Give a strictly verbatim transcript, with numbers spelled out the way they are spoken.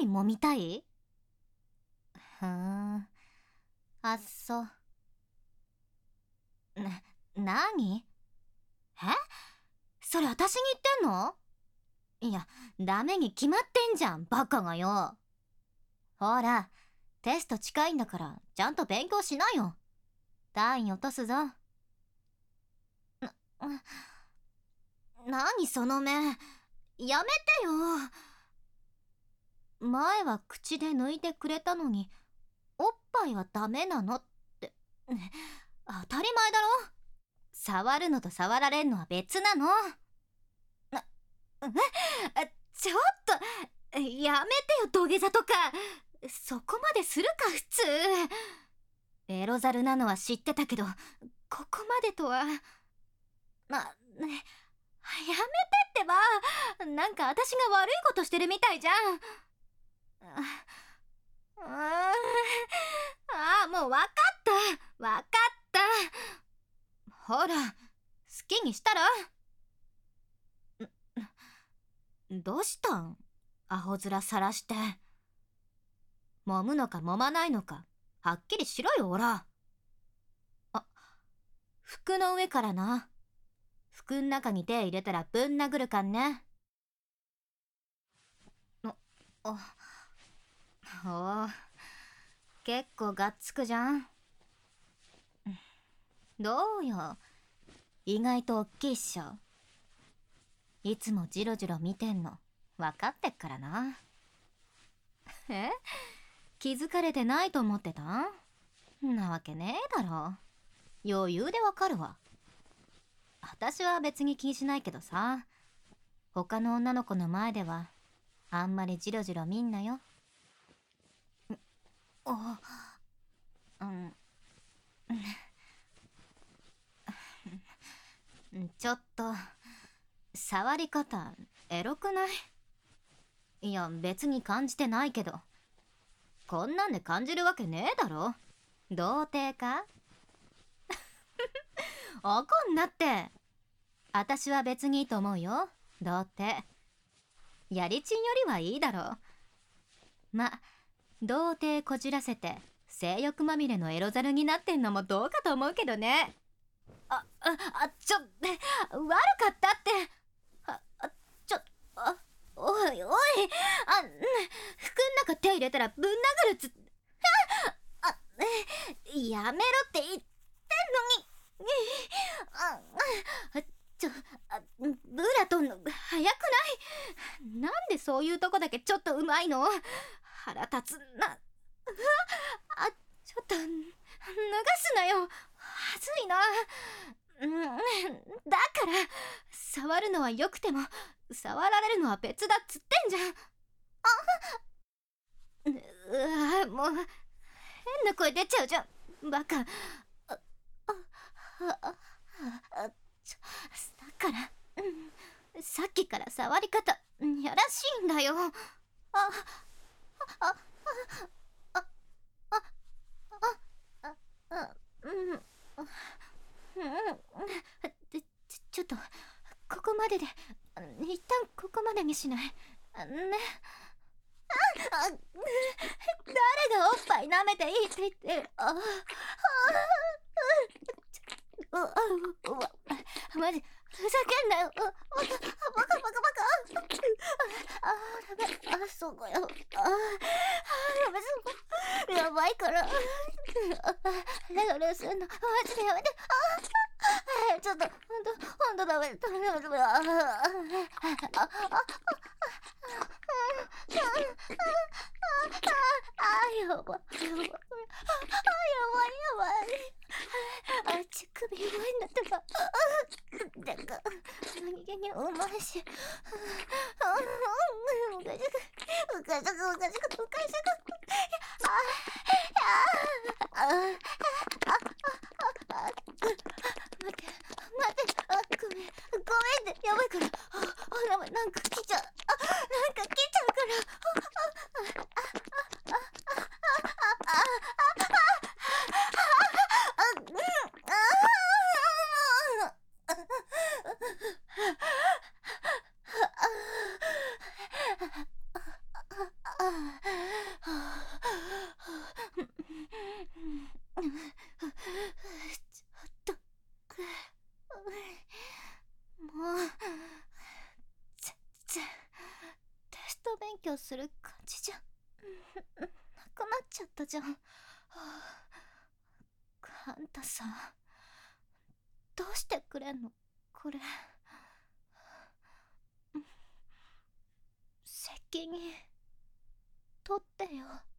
い揉みたい？ふーん。あっそ。な、なに？え？それ私に言ってんの？いや、ダメに決まってんじゃん、バカがよ。ほら、テスト近いんだから、ちゃんと勉強しなよ。単位落とすぞ。な、なにその目。やめてよ。前は口で抜いてくれたのに、おっぱいはダメなのって、ね、当たり前だろ。触るのと触られんのは別なの。な、え、ちょっと、やめてよ、土下座とか。そこまでするか、普通。エロザルなのは知ってたけど、ここまでとは。な、ね、やめてってば。なんか私が悪いことしてるみたいじゃん。あ、うーん、ああ、もうわかった。わかった。ほら、好きにしたら？どうしたん？アホ面さらして。揉むのか揉まないのか、はっきりしろよ、おら。あ、服の上からな。服ん中に手入れたらぶん殴るかんね。お、お、お、結構がっつくじゃん。どうよ。意外とおっきいっしょ。いつもジロジロ見てんの分かってっからな。え？気づかれてないと思ってた？んなわけねえだろ。余裕でわかるわ。私は別に気にしないけどさ、他の女の子の前ではあんまりジロジロ見んなよ。お、うん、ちょっと触り方エロくない？いや、別に感じてないけど、こんなんで感じるわけねえだろ。童貞か？怒んなって。私は別にいいと思うよ、童貞。やりちんよりはいいだろう。ま、童貞こじらせて性欲まみれのエロザルになってんのもどうかと思うけどね。あ、あ、あ、ちょ、悪かったって。あ、あ、ちょ、あ、おいおい、あ、服ん中手入れたらぶん殴るっつ、あ、あ、やめろって言ってんのに。あ、あ、ちょ、あ、ブラトンの早くない？なんでそういうとこだけちょっとうまいの？腹立つな。あ、ちょっと、脱がすなよ。はずいな。うん、だから、触るのは良くても、触られるのは別だっつってんじゃん。あ、うわ、もう、変な声出ちゃうじゃん。バカ。あ、あ、あ、あ、あ、ちょ、だから、うん、さっきから触り方、やらしいんだよ。あ、あ、あ、あ、あ、あ、あ、うん、うん、ちょ、ちょっと、ここまでで、一旦ここまでにしない？ね。あ、誰がおっぱい舐めていいって言ってる？あ、あ、うわ、うわ、マジ、ふざけんなよ。バカ、バカ、バカ、バカ。あ、ダメ。あ、そうかよ。あ、やべ、そうか。やばいから。レロレロすんの、マジでやめて。あ、ちょっと、ほんと、ほんとダメ。ダメ、ダメ、ダメ。あ、あ、あ、あ、やばい。やばい。あ、やばい、やばい。あ、乳首弱いんだってば。だか、何気にうまいし。うかしく、うかしく、うかしく、うかしく。あ、あ、あ、あ、あ、あ、待って、待って、あ、ごめん、ごめんって、やばいから。あ、あ、やばい、なんか来ちゃう。あ、なんか来ちゃうから。 する感じじゃなくなっちゃったじゃん。はあ、あんたさ、どうしてくれんのこれ。責任取ってよ。